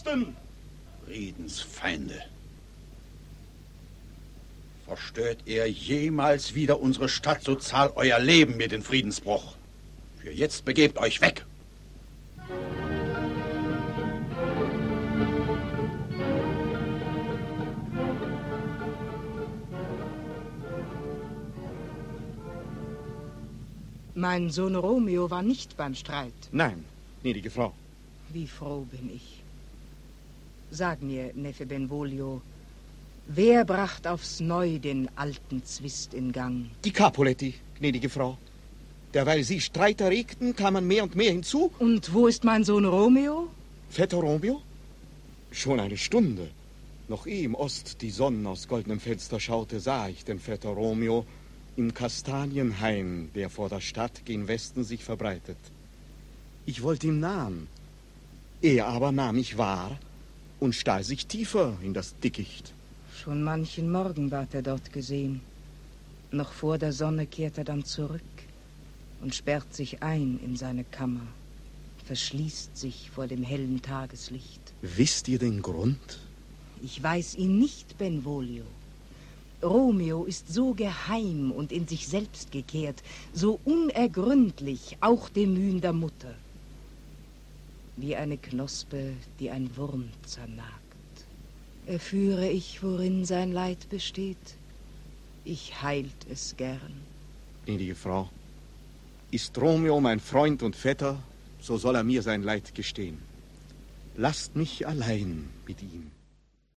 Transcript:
Fürsten! Friedensfeinde. Verstört er jemals wieder unsere Stadt, so zahlt euer Leben mir den Friedensbruch. Für jetzt begebt euch weg. Mein Sohn Romeo war nicht beim Streit. Nein, gnädige Frau. Wie froh bin ich. Sag mir, Neffe Benvolio, wer bracht aufs Neu den alten Zwist in Gang? Die Capuletti, gnädige Frau. Derweil Sie Streit erregten, kamen mehr und mehr hinzu. Und wo ist mein Sohn Romeo? Vetter Romeo? Schon eine Stunde. Noch ehe im Ost die Sonne aus goldenem Fenster schaute, sah ich den Vetter Romeo im Kastanienhain, der vor der Stadt gen Westen sich verbreitet. Ich wollte ihm nahen. Er aber nahm mich wahr und stahl sich tiefer in das Dickicht. Schon manchen Morgen ward er dort gesehen. Noch vor der Sonne kehrt er dann zurück und sperrt sich ein in seine Kammer, verschließt sich vor dem hellen Tageslicht. Wisst ihr den Grund? Ich weiß ihn nicht, Benvolio. Romeo ist so geheim und in sich selbst gekehrt, so unergründlich, auch dem Mühen der Mutter. Wie eine Knospe, die ein Wurm zernagt. Erführe ich, worin sein Leid besteht, ich heilt es gern. Gnädige Frau, ist Romeo mein Freund und Vetter, so soll er mir sein Leid gestehen. Lasst mich allein mit ihm.